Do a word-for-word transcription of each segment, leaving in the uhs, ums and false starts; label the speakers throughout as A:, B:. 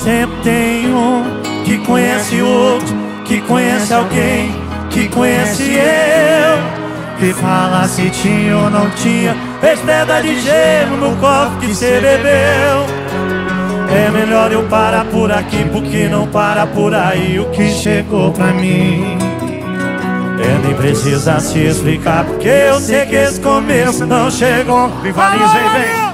A: Sempre tem um que conhece outro, que conhece alguém, que conhece eu, que fala se tinha ou não tinha, fez pedra de gelo no copo que cê bebeu. É melhor eu parar por aqui, porque não para por aí o que chegou pra mim. É, nem precisa se explicar, porque eu sei que esse começo não chegou. Rivaliza, vem, vem.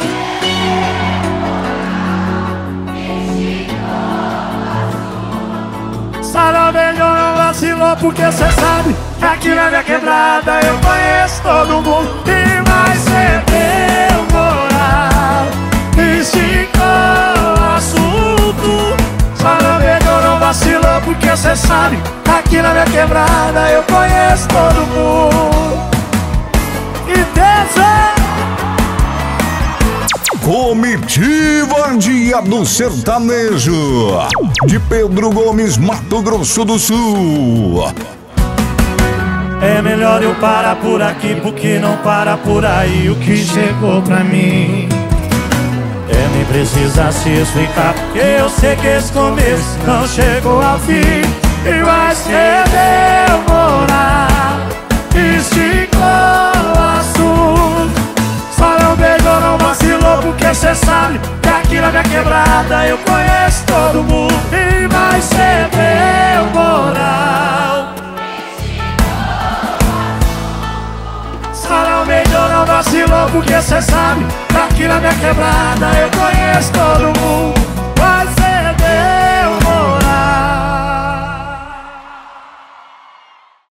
A: Sarau melhor não vacilou, porque cê sabe que aqui na minha quebrada eu conheço todo mundo. E vai ser teu moral, esticou o assunto. Sarau melhor não vacilou, porque cê sabe que aqui na minha quebrada eu conheço todo mundo. E Deus,
B: Comitiva Dia do Sertanejo, de Pedro Gomes, Mato Grosso do Sul.
A: é melhor eu parar por aqui, porque não para por aí o que chegou pra mim. É, nem precisa se explicar, porque eu sei que esse começo não chegou ao fim. E vai ser demorar, esticou o assunto. Só não beijou, não vacilou, porque cê sabe que aqui na minha quebrada eu conheço todo mundo. E vai ser demorar. Só não beijou, não vacilou, porque cê sabe que aqui na minha quebrada eu conheço todo mundo.